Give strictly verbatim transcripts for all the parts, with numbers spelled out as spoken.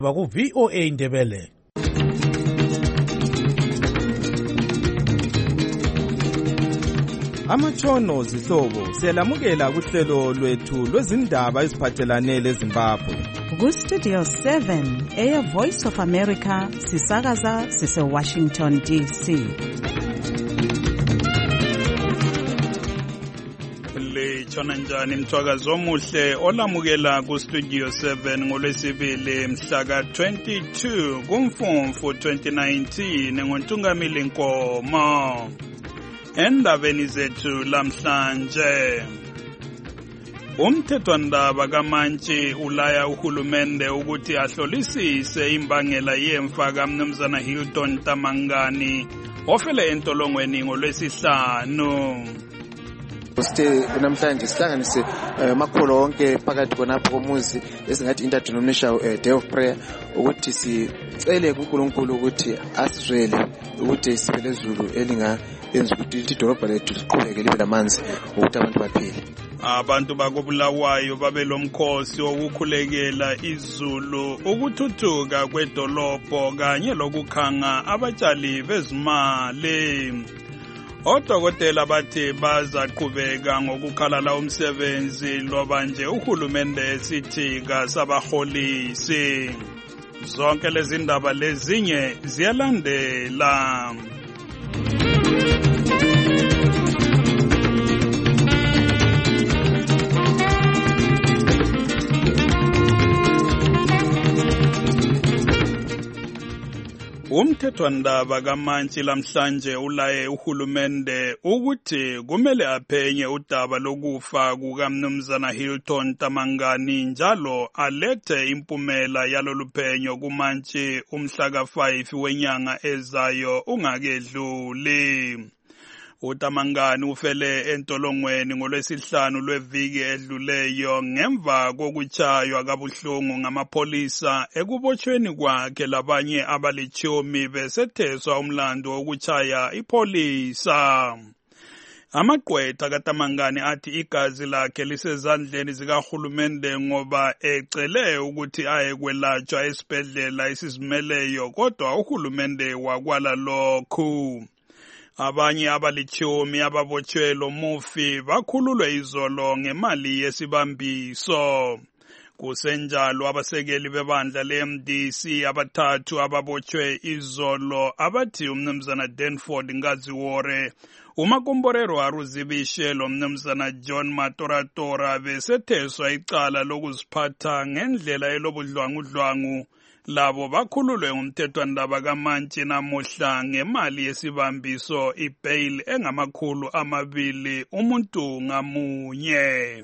Baku V O A Ndebele. Amatshono zihlobo siyalamukela kuhlelo lwethu lwezindaba eziphathelane leZimbabwe. Ku Studio seven, Air Voice of America, sisakaza sise Washington D C. Litshona njani mthwakazi omuhle olamukela ku Studio seven ngolwesibili mhla ka twenty-two kuMfumfu twenty nineteen ngoNtungamili Nkomo. Endabeni zethu lamhlanje, umthethwandaba kaMantshi ulaya uhulumende ukuthi ahlolisise imbangela yemfa kaMnumzana Hilton Tamangani ofele entolongweni ngolwesihlanu. Site namhlanje sihlanganise amakholo onke phakathi konapho komuzi esingathi interdenominational day of prayer ukuthi sicele kuNkulunkulu ukuthi asizwele ukuthi sipheleZulu elinga yenza ukuthi idolobha lethu siqhubeke libe lamanzi ukuthi abantu baphile. Abantu bakobulawayo babelomkhosi wokukhulekela izulu ukuthuthuka kwedolobho kanye lokukhanga abatshali bezimali. Odokotela bathi bazaqhubeka ngokukhalala umsebenzi loba nje uhulumende esithika sabaholisi. Zonke lezi ndaba lezinye ziyalandela. Umthethwandaba kaMantshi lamhlanje ulaye uhulumende ukuthi kumele aphenye udaba lokufa kukaMnumzana Hilton Tamangani njalo alethe impumela yaloluphenyo kuMantshi umhla ka five wenyanga ezayo ungakedluli. uTamangani ufele entolongweni ngolwesihlanu lweviki edluleyo ngemva kokuchaywa kabuhlungu ngamapolisa ekubotshweni kwakhe labanye abalitshumi besetheswa umlando wokuchaya ipolisa. Amagqwetha kaTamangani athi igazi lakhe lisezandleni zikahulumende ngoba ecele ukuthi aye kwelatshwa esibhedlela esizimeleyo kodwa uhulumende wakwala lokhu. Abanye abalitshumi ababotshwe lo mufi bakhululwe izolo ngemali yesibambiso. Kusenjalo abasekeli bebandla le-M D C abathathu ababotshwe izolo abathi uMnumzana Danford Ngaziwore, uMakomborero Aruzibishe lo Mnumzana John Matoratora besetheswa icala lokuziphatha ngendlela elobudlwangudlwangu. Labo bakhululwe ngumthethwandaba kaMantshi namuhla ngemali yesibambiso ibail engamakhulu amabili umuntu ngamunye.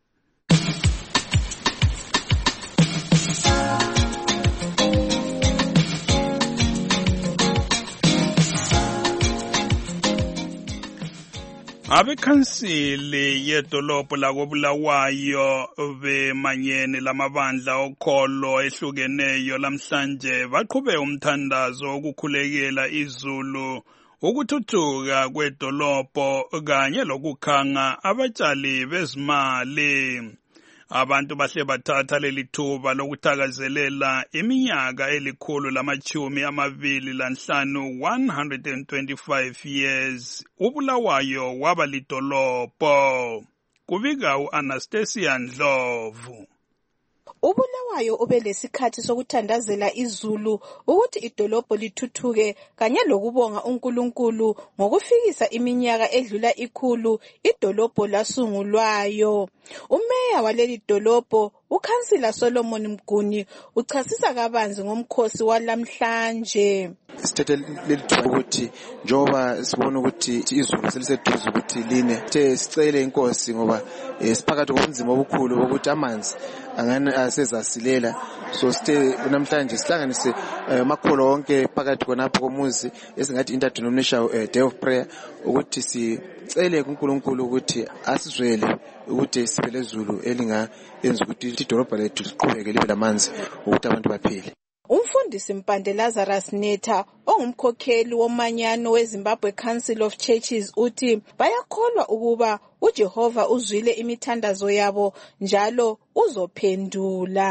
Abekhansili yedolobho lakobulawayo bemanyene lamabandla okholo ehlukeneyo lamhlanje baqhube umthandazo wokukhulekela izulu ukuthuthuka kwedolobho kanye lokukhanga abatshali bezimali. Abantu bahle bathatha leli thuba lokuthakazelela iminyaka elikhulu lamachumi amabili lanhlanu one hundred twenty-five years ubulawayo waba lidolobho. Kubika u-Anastasia Ndlovu. Ubulawayo ubelesikhathi sokuthandazela izulu ukuthi idolobho lithuthuke kanye lokubonga uNkulunkulu ngokufikisa iminyaka edlula ikhulu idolobho lasungulwayo. Umeya waleli dolobho uKhansila Solomon Mguni uchasisa kabanzi ngomkhosi walamhlanje. Sithethe leli thuba ukuthi njoba sibona ukuthi izulu seliseduze ukuthi line the sicele inkosi ngoba siphakathi kobunzima obukhulu bokuthi amanzi angani asezasilela. So sithe namhlanje sihlanganise amakholo onke phakathi konapho komuzi esingathi interdenominational day of prayer ukuthi sicele kuNkulunkulu ukuthi asizwele ukuthi sipheleZulu elinga yenza ukuthi idolobha lethu siqhubeke libe lamanzi ukuthi abantu baphile. Umfundisi Mpande Lazarus Netha ongumkhokheli womanyano weZimbabwe Council of Churches uthi bayakholwa ukuba uJehova uzwile imithandazo yabo njalo uzophendula.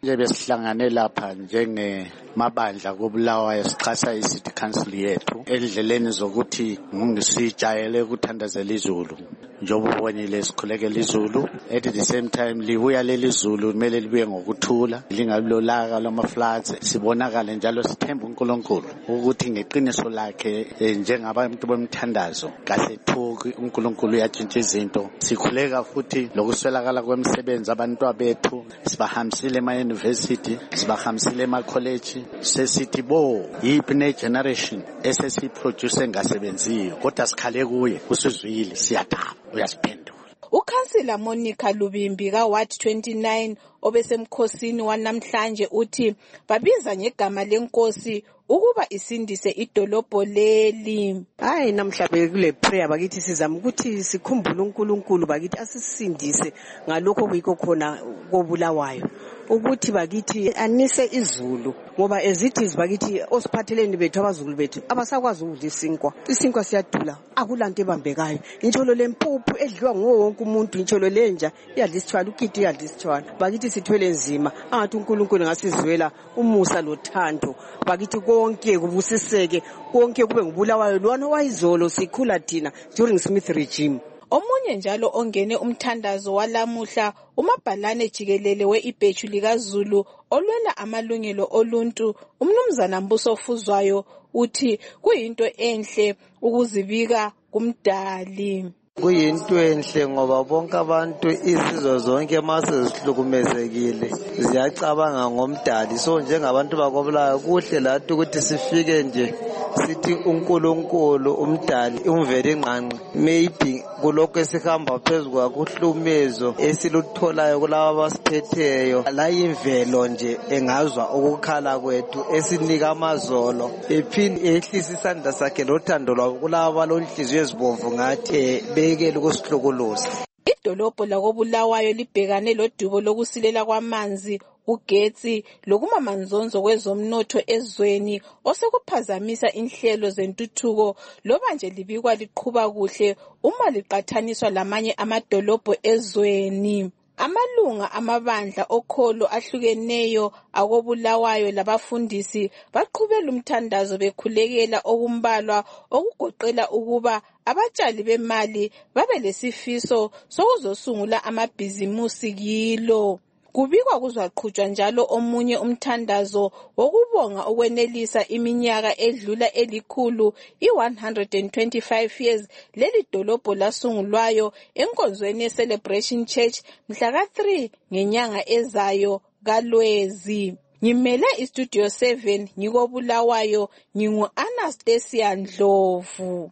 nje besihlangane lapha njenge mabandla koBulawayo sichasa iCity Council yethu endleleni zokuthi ngisijayele ukuthandazela izulu njengoba ubonile sikhulekela izulu at the same time libuya leli zulu kumele libuye ngokuthula lingalolaka lama floods sibonakala njalo sithemba uNkulunkulu ukuthi ngeqiniso lakhe njengabantu bomthandazo kasethuki uNkulunkulu uyatshintsha izinto sikhuleka futhi lokuswelakala kwemisebenzi abantu bethu sibahambisile ema university sibahambisile ema college sesithi bo yiphi ne generation esesi produce ngasebenziyo kodwa sikhale kuye usizwile siyadaba uyasiphendula. Ukhansila Monica Lubimbi ka Ward twenty-nine obesemkhosini wanamhlanje uthi babiza ngegama lenkosi ukuba isindise idolobho leli. Hayi namhlanje kule prayer bakithi sizama ukuthi sikhumbule uNkulunkulu bakithi asisindise ngalokho kuyikho khona koBulawayo ukuthi bakithi anise izulu ngoba ezithi bakithi osiphatheleni bethu abazulu bethu abasakwazi ukudla isinkwa isinkwa siyadula akulanto ebambekayo intsholo lempuphu edliwa nguwo wonke umuntu intsholo lenja iyadla isithwala ukiti iyadla isithwala bakithi sithwele nzima angathi uNkulunkulu ngasizwela umusa lothando bakithi konke kubusiseke konke kube ngubulawayo lwana wayizolo sikhula thina during Smith regime. Omunye njalo ongene umthandazo walamuhla umabhalane jikelele weIbhethu likaZulu olwela amalungelo oluntu umnumzana Mbuso Fuzwayo uthi kuyinto enhle ukuzibika kumdali. Kuyinto enhle ngoba bonke abantu izizwe zonke mase zihlukumezekile ziyacabanga ngomdali so njengabantu bakoBulawayo kuhle lathi ukuthi sifike nje sithi uNkulunkulu umdali umvele ingqanqe maybe kulokho esihamba phezulu kwakuhlumezo esilutholayo kulabo abasiphetheyo la imvelo nje engazwa ukukhala kwethu esinika amazolo ephini ehlisa isandla sakhe lothando lwabo kulabo balonhliziyo ezibomvu ngathi bekele ukusihlokoloza. Idolobho lakoBulawayo libhekane lodubo lokusilela kwamanzi ugetsi lokumamanzonzo kwezomnotho ezweni osekuphazamisa inhlelo zentuthuko loba nje libikwa liqhuba kuhle uma liqathaniswa lamanye amadolobho ezweni. Amalunga amabandla okholo ahlukeneyo akoBulawayo labafundisi baqhubela umthandazo bekhulekela okumbalwa okugoqela ukuba abatshali bemali babe lesifiso sokuzosungula amabhizimusi kilo. Kubikwa kuzaqhutshwa njalo omunye umthandazo wokubonga ukwenelisa iminyaka edlula elikhulu i one hundred twenty-five years leli dolobho lasungulwayo enkonzweni yeCelebration Church mhla ka three ngenyanga ezayo kaLwezi. Ngimele iStudio seven ngikoBulawayo ngingu Anastasia Ndlovu.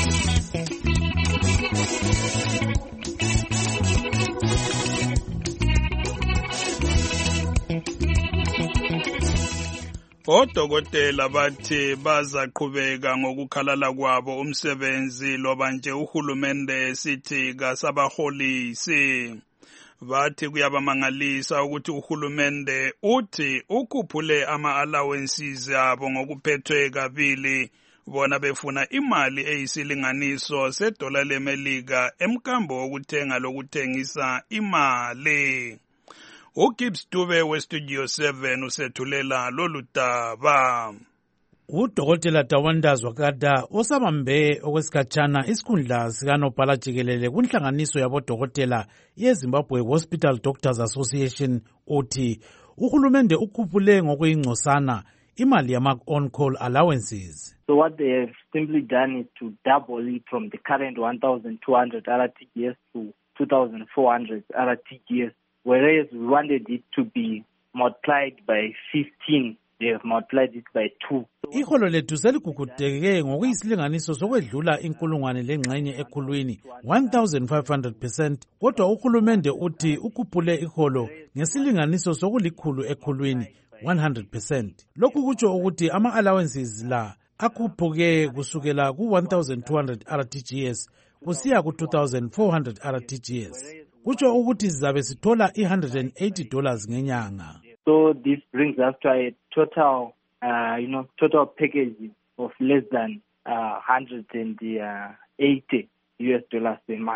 Odokotela bathi bazaqhubeka ngokukhalala kwabo umsebenzi loba nje uhulumende sithi kasabaholisi. Bathi kuyabamangalisa ukuthi uhulumende uthi ukhuphule ama-allowances abo ngokuphethwe kabili bona befuna imali eyisilinganiso sedola leMelika emkambo wokuthenga lokuthengisa imali. uGibbs Dube weStudio seven usethulela lolu daba. Udokotela Tawandazwa Kada osabambe okwesikhatshana isikhundla sikanobhala jikelele kunhlanganiso yabodokotela yeZimbabwe Hospital Doctors Association uthi uhulumende ukhuphule ngokuyingcosana imali yama-on-call allowances. So what they have simply done is to double it from the current one thousand two hundred R T G S to two thousand four hundred R T G S. Whereas we wanted it to be multiplied by fifteen, they have multiplied it by two. Iholo lethu seligugudeke ngokuyisilinganiso sokwedlula inkulungwane lengxenye ekhulwini one thousand five hundred percent kodwa uhulumende uthi ukhuphule iholo ngesilinganiso sokulikhulu ekhulwini one hundred percent. Lokhu kutsho ukuthi ama-allowances la akhuphuke kusukela ku one thousand two hundred R T G S kusiya ku two thousand four hundred R T G S. Kutsho ukuthi sizabe sithola one hundred eighty dollars ngenyanga. So this brings us to a total, uh, you know, total package of less than uh, one hundred eighty U S dollars a month.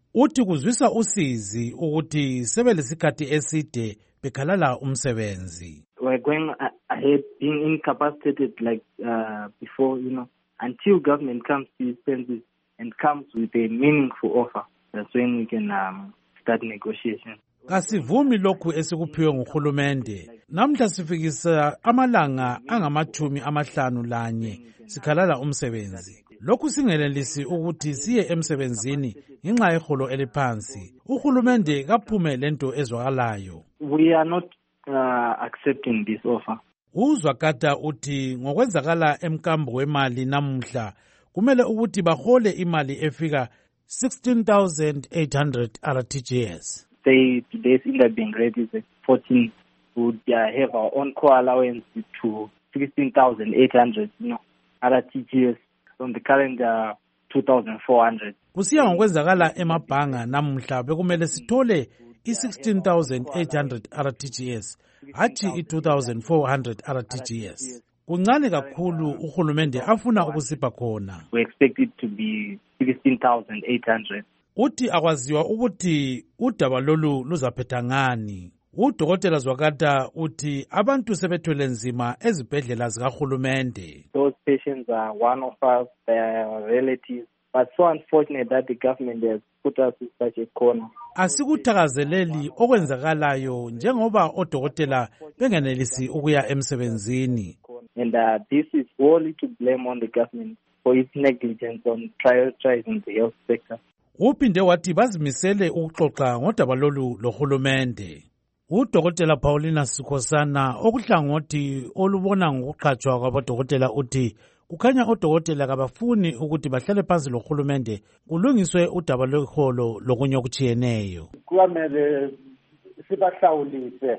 Uthi kuzwisa usizi ukuthi sebelesikhathi eside bekhalala umsebenzi. We're going ahead being incapacitated like uh, before, you know, until government comes to its senses and comes with a meaningful offer. That's when we can um, start negotiation. Kasivumi lokhu esikuphiwe nguhulumende. Namhla sifikisa amalanga angamathumi amahlanu lanye sikhalala umsebenzi. Lokhu singenelisi ukuthi siye emsebenzini ngenxa yeholo eliphansi. Uhulumende kaphume lento ezwakalayo. We are not uh, accepting this offer. Uzwakata uthi ngokwenzakala emkambo wemali namuhla kumele ukuthi bahole imali efika sixteen thousand eight hundred R T G S. They today's in the being ready is fourteen. Would uh, have our own core allowance to sixteen thousand eight hundred, you know, R T G S from the current uh, two thousand four hundred. Kusiya ngokwenzakala emabhanga namuhla bekumele sithole i sixteen thousand eight hundred R T G S hathi i two thousand four hundred R T G S. Kuncane kakhulu uhulumende afuna ukusipha khona. We expect it to be sixteen thousand eight hundred. Uthi akwaziwa ukuthi udaba lolu luzaphetha ngani. Udokotela Zwakata uthi abantu sebethwele nzima ezibhedlela zikahulumende. Those patients are one of us, their relatives, but so unfortunate that the government has put us in such a corner. Asikuthakazeleli okwenzakalayo njengoba odokotela bengenelisi ukuya emsebenzini. And uh, this is wholly to blame on the government for its negligence on prioritizing the health sector. Uphinde wathi bazimisele ukuxoxa ngodaba lolu lohulumende. Udokotela Paulina Sikhosana okuhlangothi olubona ngokuqhatshwa kwabodokotela uthi kukhanya odokotela kabafuni ukuthi bahlale phansi lohulumende kulungiswe udaba lweholo lokunye okuchiyeneyo. Kwamele sibahlawulise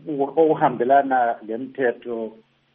okuhambelana lemithetho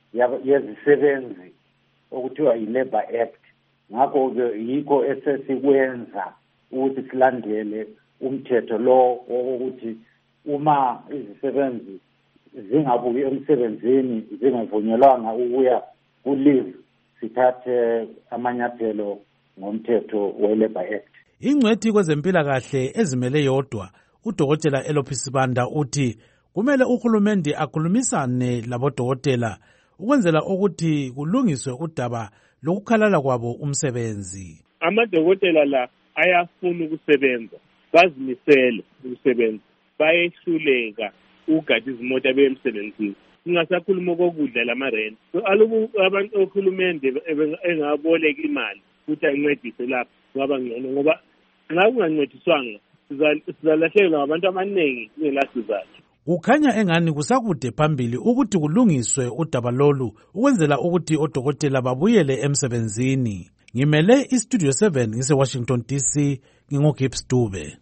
yezisebenzi okuthiwa yi-Labor Act. Ngakho-ke yikho esesikwenza ukuthi silandele umthetho lo wokuthi uma izisebenzi zingabuyi emsebenzini zingavunyelwanga ukuya ku-leave sithathe amanyathelo ngomthetho we-Labor Act. Ingcwethi kwezempilakahle ezimele yodwa udokotela Elophis Banda uthi kumele uhulumende akhulumisane labodokotela ukwenzela ukuthi kulungiswe udaba lokukhalala kwabo umsebenzi. Amadokotela la ayafuna ukusebenza, bazimisele ukusebenza, bayehluleka ukugada izimota bemsebenzini. Singasakhuluma kokudla lamarent. So alobu abantu ohulumende engaboleka imali ukuthi ayincedise lapha ngaba ngcono ngoba nxa kungancediswanga sizalahlekelwa abantu abaningi ngelasizathu. Kukhanya engani kusakude phambili ukuthi kulungiswe udaba lolu ukwenzela ukuthi odokotela babuyele emsebenzini. Ngimele iStudio seven ngise Washington D C ngingoGibbs Dube.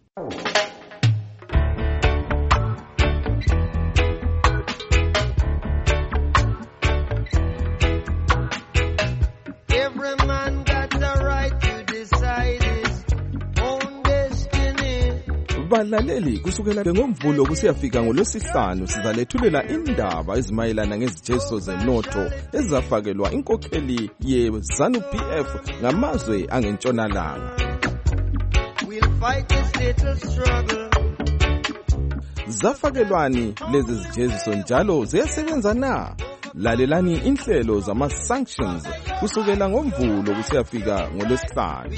Balaleli kusukela ngomvulo kusiyafika ngolwesihlanu sizalethulela indaba ezimayelana ngezijeziso zenotho ezafakelwa inkokheli ye-ZANU P F ngamazwe angentshonalanga. Zafakelwani lezi zijeziso njalo ziyasebenza na? Lalelani inhlelo zama-sanctions kusukela ngomvulo kusiyafika ngolwesihlanu.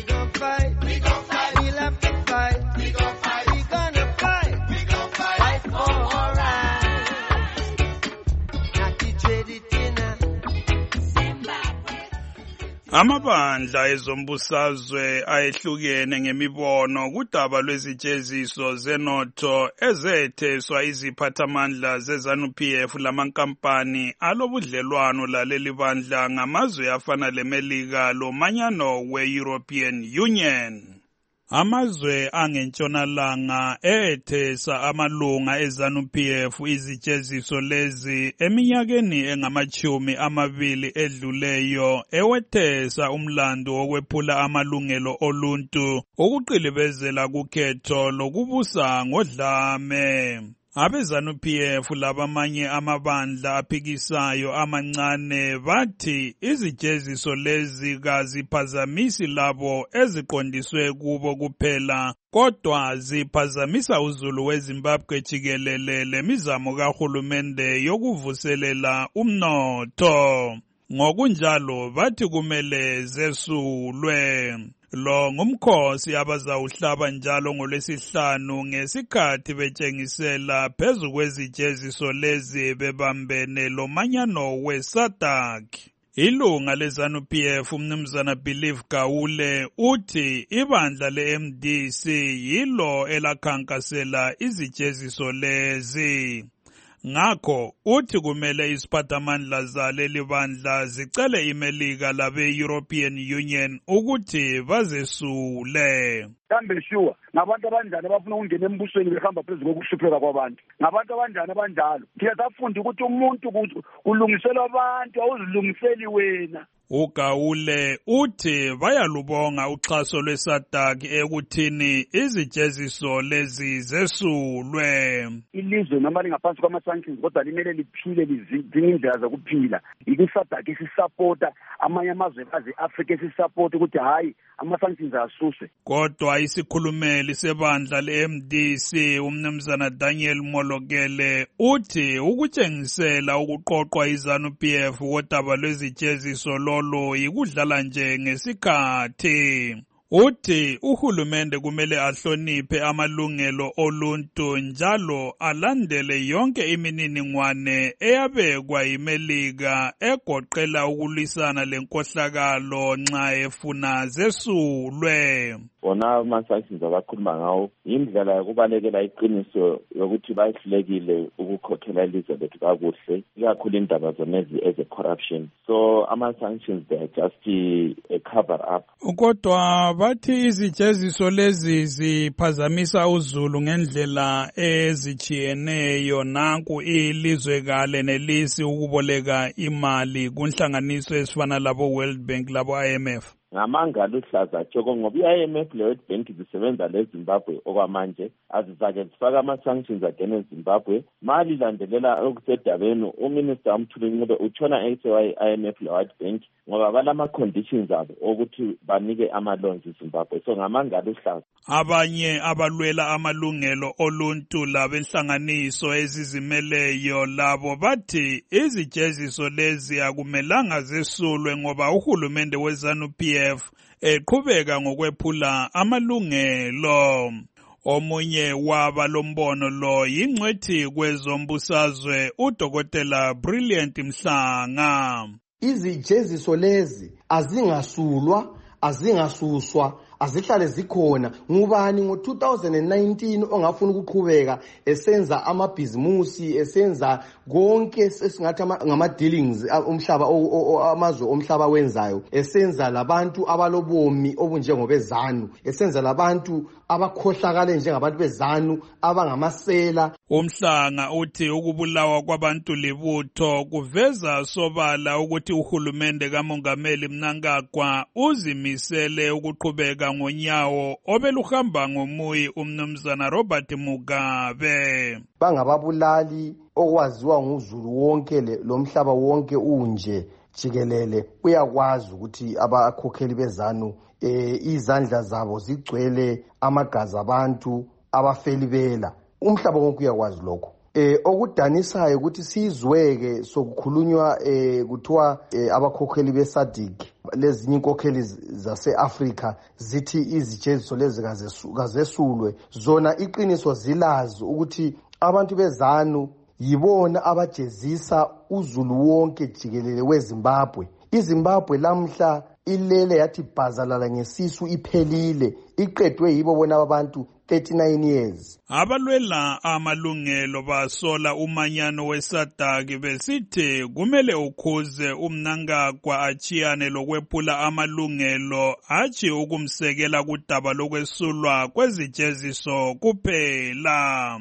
Amabandla ezombusazwe ayehlukene ngemibono kudaba lwezijeziso zenotho ezetheswa iziphathamandla ze-ZANU P F lamankampani alobudlelwano laleli bandla ngamazwe afana leMelika lomanyano we-European Union. Amazwe angentshonalanga ethesa amalunga e-ZANU P F izijeziso lezi eminyakeni engamachumi amabili edluleyo ewethesa umlando wokwephula amalungelo oluntu ukuqilibezela kukhetho lokubusa ngodlame. Abe-ZANU P F labamanye amabandla aphikisayo amancane bathi izijeziso lezi kaziphazamisi labo eziqondiswe kubo kuphela kodwa ziphazamisa uzulu weZimbabwe jikelele lemizamo kahulumende yokuvuselela umnotho. Ngokunjalo bathi kumele zesulwe. Lo ngumkhosi abazawuhlaba njalo ngolwesihlanu ngesikhathi betshengisela phezu kwezijeziso lezi bebambene lomanyano we-SADC. Ilunga leZANU-P F umnumzana Believe Gawule uthi ibandla le-M D C yilo elakhankasela izijeziso lezi. Ngakho uthi kumele isiphathamandla zaleli bandla zicele imelika labe-European Union ukuthi bazesule. Kambe sure ngabantu abanjani abafuna ukungena embusweni behamba phezulu kokuhlupheka kwabantu, ngabantu abanjani abanjalo. Thina safunda ukuthi umuntu kulungiselwa abantu, awuzilungiseli wena. uGawule uthi bayalubonga uxhaso lwe-SADC ekuthini izijeziso lezi zesulwe. Ilizwe noma lingaphansi kwama-sanctions kodwa limele liphile lidinga indlela zokuphila. I-SADC isisapota amanye amazwekazi e-Afrika esisapota ukuthi hayi ama-sanctions asuswe. Kodwa isikhulumeli sebandla le-M D C umnumzana Daniel Molokele uthi ukutshengisela ukuqoqwa iZANU-P F kodaba lwezijeziso lolo yikudlala nje ngesikhathi. Uthi uhulumende kumele ahloniphe amalungelo oluntu njalo alandele yonke imininingwane eyabekwa yimelika egoqela ukulwisana lenkohlakalo nxa efuna zesulwe. Bona ama-sanctions abakhuluma ngawo yindlela yokubalekela iqiniso yokuthi bayihlulekile ukukhokhela ilizwe lethu kakuhle, ikakhulu indaba zonezi eze-corruption. So ama-sanctions they are just a cover up. Kodwa bathi izijeziso lezi ziphazamisa uzulu ngendlela ezijiyeneyo. Nanku ilizwekale nelisi ukuboleka imali kunhlanganiso ezifana labo World Bank labo I M F. Ngamanga luhlaza tshoko ngoba i-I M F le-World Bank zisebenza le-Zimbabwe okwamanje azizake zifaka ama-sanctions agene eZimbabwe. Mali landelela okusedabeni uMinister uMthuli Ncube utshona esewa i-I M F le-World Bank ngoba balama-conditions abo ukuthi banike ama-loans eZimbabwe. So ngamanga luhlaza. Abanye abalwela amalungelo oluntu labenhlanganiso ezizimeleyo labo bathi izijeziso lezi akumelanga zesulwe ngoba uhulumende weZANU-P F eqhubeka ngokwephula amalungelo. Omunye waba lombono lo yingcwethi kwezombusazwe uDokotela Brilliant Mhlanga. Izijeziso lezi azingasulwa, azingasuswa, azihlale zikhona. Ngubani ngo two thousand nineteen ongafuna ukuqhubeka esenza amabhizimusi, esenza konke esingathi ngama dealings umhlaba amazwe omhlaba wenzayo, esenza labantu abalobomi obunjengobeZANU, esenza labantu abakhohlakale njengabantu beZANU abangamasela. Umhlanga uthi ukubulawa kwabantu libutho kuveza sobala ukuthi uhulumende kaMongameli Mnangagwa uzimisele ukuqhubeka ngonyawo obeluhamba ngomuyi umnumzana Robert Mugabe. Bangababulali okwaziwa nguzulu wonke lomhlaba wonke unje jikelele uyakwazi ukuthi abakhokheli beZANU eh izandla zabo zigcwele amagazi abantu abafelibela. Umhlaba wonke uyakwazi lokho. Eh okudanisayo ukuthi sizweke sokukhulunywa eh kuthiwa eh, abakhokheli beSADC lezinye inkokheli zase-Afrika zithi izijeziso lezi kazesulwe. Zona iqiniso zilazi ukuthi abantu beZANU yibona abajezisa uzulu wonke jikelele weZimbabwe. iZimbabwe lamhla ilele yathi bhazalala ngesisu iphelile, iqedwe yibo bona abantu thirty-nine years. Abalwela amalungelo basola umanyano we-SADC besithi kumele ukhuze uMnangagwa achiyane lokwephula amalungelo athi ukumsekela kudaba lokwesulwa kwezijeziso kuphela.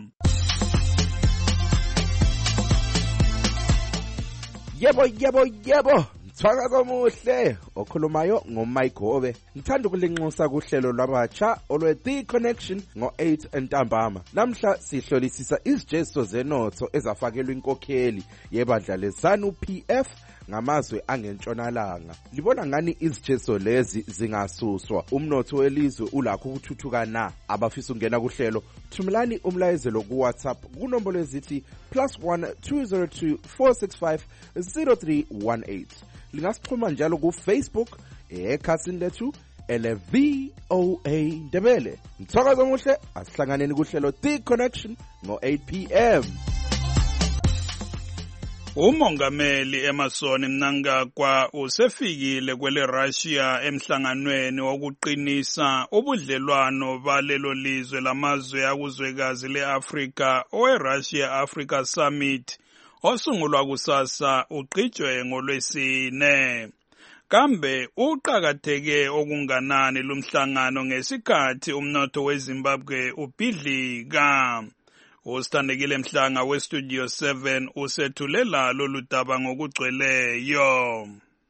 Yebo yebo yebo Mthwaka komuhle okhulumayo ngoMayigobe. Ngithanda ukulinxusa kuhlelo lwabatsha olwe The Connection ngo eight ntambama. Namhla sihlolisisa izijeziso zenotho ezafakelwa inkokheli yebandla leZANU-P F ngamazwe angentshonalanga. Libona ngani izijezo lezi zingasuswa? Umnotho welizwe ulakho ukuthuthuka na? Abafisa ungena kuhlelo, thumelani umlayezelo ku WhatsApp kunombolo ezithi plus one two zero two four six five zero three one eight. Lingasixhuma njalo ku Facebook ekhasini lethu ele V O A Ndebele. Mthakazo muhle, asihlanganeni kuhlelo The Connection ngo eight p m. Umongameli Emmerson Mnangagwa usefikile kwele Russia emhlanganweni wokuqinisa ubudlelwano balelo lizwe lamazwe akuzwekazi leAfrika owe Russia Africa Summit osungulwa kusasa uqhijwe ngolwesine. Kambe uqhakatheke okunganani lumhlangano ngesikhathi umnotho weZimbabwe ubhidlika. Usithandekile Mhlanga weStudio seven usethulela lolu daba ngokugcweleyo.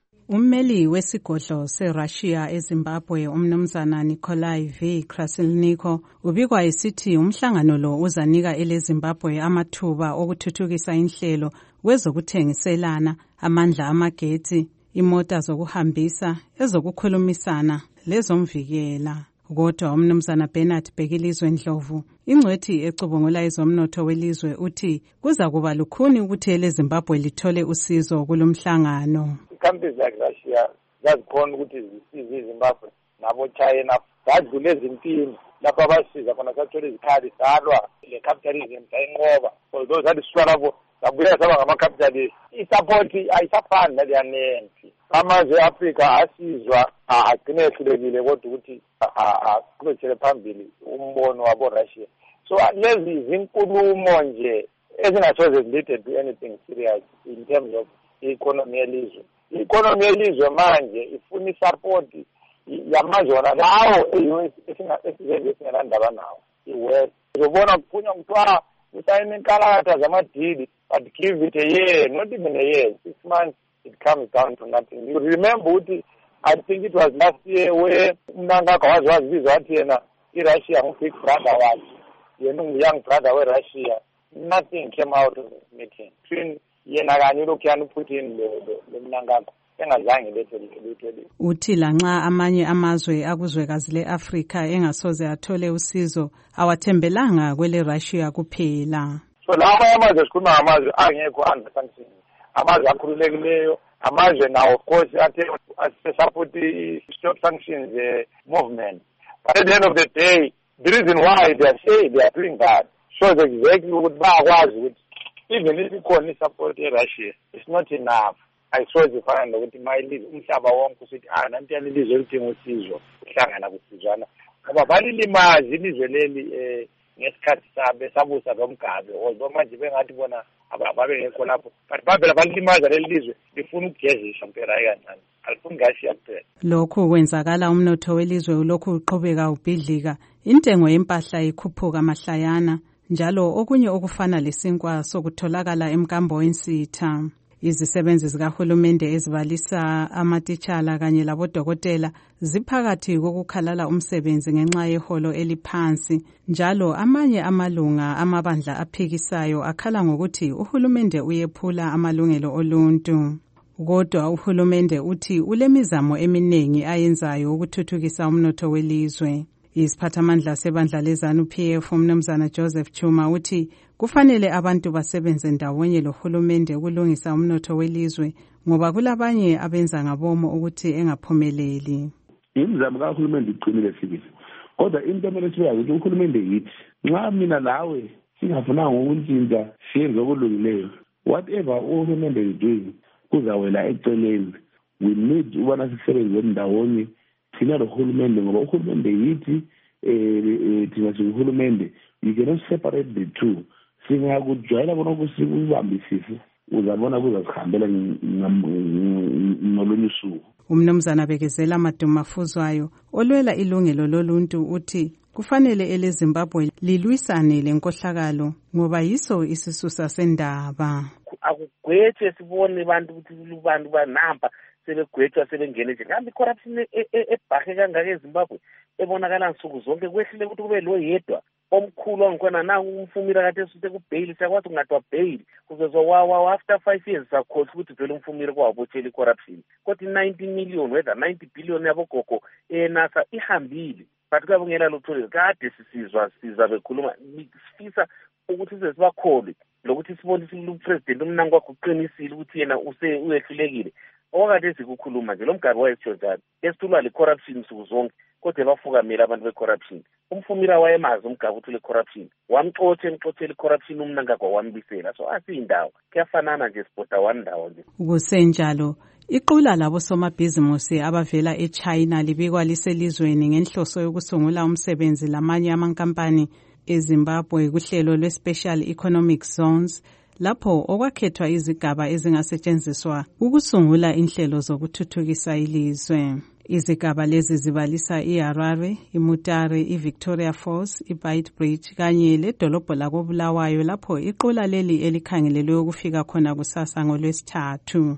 Ummeli wesigodlo seRussia eZimbabwe umnumzana Nikolai V. Krasilniko ubikwa esithi umhlangano lo uzanika eleZimbabwe amathuba okuthuthukisa inhlelo kwezokuthengiselana, amandla amagetsi, imota zokuhambisa, ezokukhulumisana lezomvikela. Kodwa umnumzana Bernard Bhekilizwe Ndlovu, ingcwethi ecubungula ezomnotho welizwe, uthi kuza kuba lukhuni ukuthi eleZimbabwe lithole usizo kulomhlangano. Countries like Russia zazikhona ukuthi zisize iZimbabwe nabo China badlule ezimpini lapha basiza khona sathola izikhali salwa le capitalism sayinqoba. So those are the struggle sabuya saba ngama-capitalist. I-support ayisafani naleyanengi. Amazwe e-Afrika asizwa agcine ehlulekile kodwa ukuthi aqhubekele phambili umbono wabo Russia. So lezi zinkulumo nje ezingasoze zilide to anything serious in terms of economy yelizwe. I-economy yelizwe manje ifuna i-support yamazwe wona lawo esingelandaba nawo. I-West uzobona kuphunywa kuthiwa usayine inkalakatha zamadili, but give it a year, not even a year, six months, it comes down to nothing. You remember ukuthi I think it was last year where Mnangagwa was wazibizwa wathi yena i-Russia ngu-big brother wakhe, yena ungu-young brother we-Russia. Nothing came out of this meeting between yena kanye uLokhiyana uPutin lo Mnangagwa. Uthi lanxa amanye amazwe akuzwekazi le-Afrika engasoze athole usizo, awathembelanga kwele Russia kuphela. So lawa amazwe sikhuluma ngamazwe angekho under sanctions, amazwe akhululekileyo, amazwe nawo of course athe support i-stop sanctions uh, movement. But at the end of the day, the reason why they are saying they are doing that shows exactly ukuthi bayakwazi ukuthi even if ikhona i-support ye-Russia, it's not enough. Ayisoze ifana nokuthi mayilize umhlaba wonke usithi ah nanti yalilizwe lidinga usizo uhlangana kusizwana ngoba balilimazi ilizwe leli eh ngesikhathi sabe sabusa nomgabe ozo manje bengathi bona ababe ngekho lapho but babela balilimaza lelizwe lifuna ukugezisha mpela kancane alifuni ngashiya kuphela. Lokhu kwenzakala umnotho welizwe ulokhu uqhubeka ubhidlika, intengo yempahla ikhuphuka mahlayana, njalo okunye okufana lesinkwa sokutholakala emkambo wensitha. Izisebenzi zikahulumende ezibalisa amatitshala kanye labodokotela ziphakathi kokukhalala umsebenzi ngenxa yeholo eliphansi, njalo amanye amalunga amabandla aphikisayo akhala ngokuthi uhulumende uyephula amalungelo oluntu. Kodwa uhulumende uthi ulemizamo eminingi ayenzayo ukuthuthukisa umnotho welizwe. Isiphathamandla sebandla leZANU-P F umnumzana Joseph Chuma uthi kufanele abantu basebenze ndawonye lohulumende ukulungisa umnotho welizwe ngoba kulabanye abenza ngabomo ukuthi engaphumeleli. Imizamo kahulumende iqinile sibili. Kodwa into emele siyazi ukuthi uhulumende yithi nxa mina lawe singafunanga ukuntshintsha siyenze okulungileyo, whatever uhulumende is doing kuzawela eceleni. We need ubana sisebenze ndawonye thina lohulumende ngoba uhulumende yithi eh thina sihulumende, you cannot separate the two. Singakujwayela bona kusikubambisise uzabona kuzasihambela ngolunye usuku. Umnumzana Bekezela Madumafuzwayo olwela ilungelo loluntu uthi kufanele eleZimbabwe lilwisane lenkohlakalo ngoba yiso isisusa sendaba. Akugwethe sibone abantu ukuthi abantu banamba sebegwetshwa sebengene nje kambe corruption ebhahe kangaka eZimbabwe ebonakala nsuku zonke kwehlile ukuthi kube lo yedwa omkhulu ongikhona na umfumira kade sithe ku bail sakwathi ungadwa bail kuzozwa after five years sakhohle ukuthi vele umfumira kwabotshela corruption kodwa ninety million whether ninety billion yabogogo eNASA ihambile but kwabongela lutho kade sisizwa siza bekhuluma sifisa ukuthi sesibakholwe lokuthi sibone silu president umnango kwakho uqinisile ukuthi yena use uyehlulekile okade sikukhuluma nje lo mgaba wayesho njalo esithulwa le corruption sukuzonke kodwa bafukamela abantu be-corruption umfumira wayemazi umgaba uthi le corruption wamxotshe emxotshe corruption umnanga kwawambisela so asiyindawo kuyafanana nje sibhoda one ndawo nje kusenjalo iqula labo somabhizimusi abavela eChina libikwa liselizweni ngenhloso yokusungula umsebenzi lamanye amankampani eZimbabwe kuhlelo lwe-Special Economic Zones lapho okwakhethwa izigaba ezingasetshenziswa ukusungula inhlelo zokuthuthukisa ilizwe. Izigaba lezi zibalisa iHarare, iMutare, iVictoria Falls, iBeitbridge kanye ledolobho lakoBulawayo lapho iqula leli elikhangelelwe ukufika khona kusasa ngolwesithathu.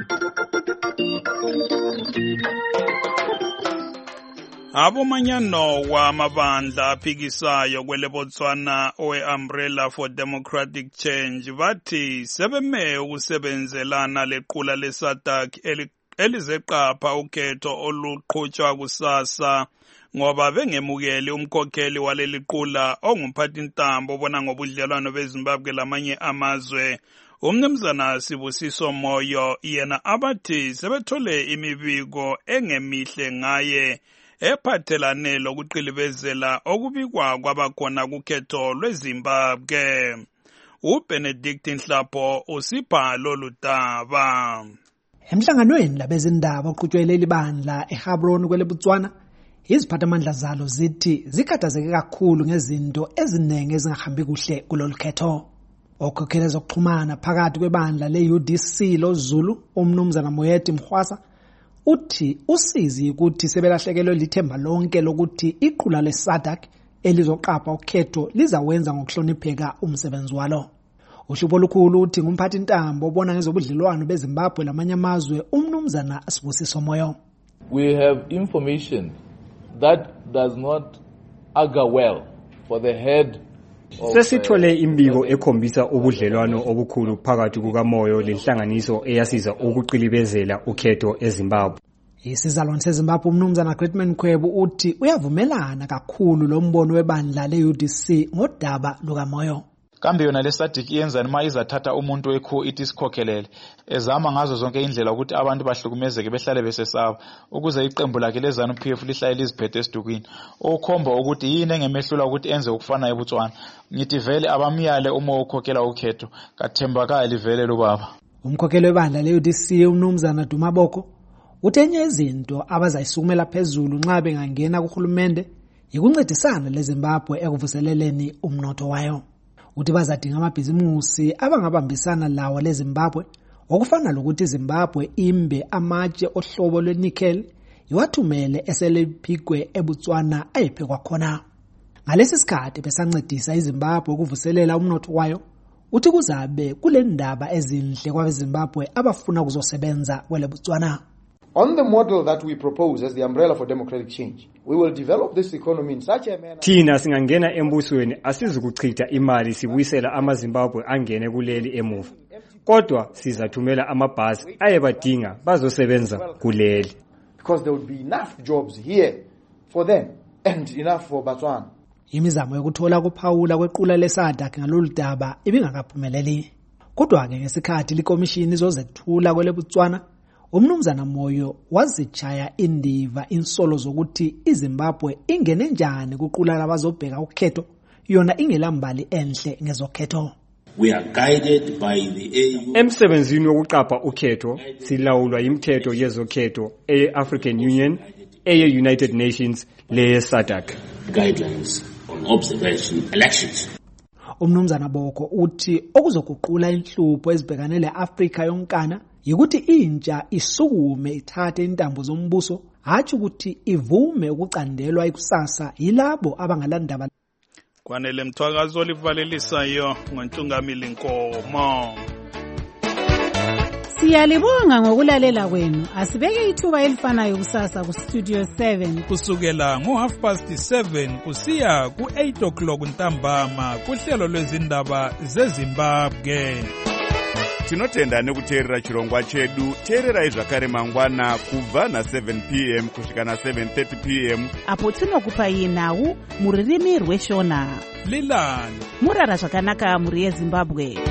Abomanyano wamabandla aphikisayo kwele Botswana owe-Umbrella for Democratic Change bathi sebeme ukusebenzelana lequla leSADC elizeqapha ukhetho oluqhutshwa kusasa ngoba bengemukeli umkhokheli waleli qula ongumphathintambo obona ngobudlelwano beZimbabwe lamanye amazwe umnumzana Sibusiso Moyo yena abathi sebethole imibiko engemihle ngaye ephathelane lokuqilibezela okubikwa kwabakhona kukhetho lweZimbabwe. uBenedict Nhlapho usipha lolu daba. Emhlanganweni labezindaba oqhutshwele libandla eHabron kwele Botswana iziphathamandla zalo zithi zikhathazeke kakhulu ngezinto eziningi ezingahambi kuhle kulolu khetho. Okhokhela zokuxhumana phakathi kwebandla le-U D C loZulu umnumzana Moyeti Mkhwasa uthi usizi ukuthi sebelahlekelwe lithemba lonke lokuthi iqula leSADC elizoqapha ukhetho lizawenza ngokuhlonipheka umsebenzi walo. Uhlupho olukhulu uthi ngumphathintambo obona ngezobudlelwano beZimbabwe lamanye amazwe umnumzana Sibusiso Moyo. We have information that does not augur well for the head. Sesithole imbiko ekhombisa ubudlelwano obukhulu phakathi kukaMoyo lenhlanganiso eyasiza ukuqilibezela ukhetho eZimbabwe. Isizalwane seZimbabwe umnumzana Gritman Khwebu uthi uyavumelana kakhulu lo mbono webandla le-U D C ngodaba lukaMoyo. Kambe yona le SADC iyenzani uma izathatha umuntu wekho ithi sikhokhelele ezama ngazo zonke indlela ukuthi abantu bahlukumezeke behlale besesaba ukuze iqembu lakhe lezanu P F lihlale liziphethe esidukwini okhomba ukuthi yini engemehlula ukuthi enze ukufana eBotswana. Ngithi vele abamiyale uma ukhokhela ukhetho kathembakali vele lo baba. Umkhokheli webandla le-U D C umnumzana Dumaboko uthenye izinto abazayisukumela phezulu nxa bengangena kuhulumende yikuncedisana leZimbabwe ekuvuseleleni umnotho wayo. Uthi bazadinga amabhizimusi abangabambisana lawo leZimbabwe okufana lokuthi iZimbabwe imbe amatshe ohlobo lwenickel iwathumele eselephikwe eBotswana ayiphekwa khona. Ngalesi sikhathi besancedisa iZimbabwe ukuvuselela umnotho wayo uthi kuzabe kule ndaba ezinhle kwabeZimbabwe abafuna kuzosebenza kwele Botswana. On the model that we propose as the Umbrella for Democratic Change, we will develop this economy in such a manner. Thina singangena embusweni asizukuchitha imali sibuyisela amaZimbabwe angene kuleli emuva. Kodwa sizathumela amabhasi ayebadinga bazosebenza kuleli. Because there will be enough jobs here for them and enough for Botswana. Imizamo yokuthola kuphawula kwequla leSADC ngalolu daba ibingakaphumeleli. Kodwa ke ngesikhathi likomishini izozethula kwele Botswana umnumzana Moyo wazitshaya indiva insolo zokuthi iZimbabwe ingene njani kuqula labazobheka ukhetho yona ingelambali enhle ngezokhetho. We are guided by the A U. Emsebenzini wokuqapha ukhetho silawulwa imithetho yezokhetho e-African Union, eye-United Nations le-SADC. Guidelines on observation elections. Umnumzana Boko uthi okuzokuqula inhlupho ezibhekane le-Afrika yonkana yikuthi intsha isukume ithathe intambo zombuso hathi ukuthi ivume ukucandelwa ikusasa yilabo abangalandaba. Kwanele mthwakazo livalelisayo ngontungamili Nkomo. Siyalibonga ngokulalela kwenu. Asibeke ithuba elifanayo kusasa ku Studio seven. Kusukela ngo half past seven kusiya ku eight o'clock ntambama kuhlelo lwezindaba zeZimbabwe. Tinotenda nekuteerera chirongwa chedu. Teererai zvakare mangwana kubva na seven p m kusvika na seven thirty p m apo tinokupai nhau muririmi rweshona. Lilani murara zvakanaka muri yeZimbabwe.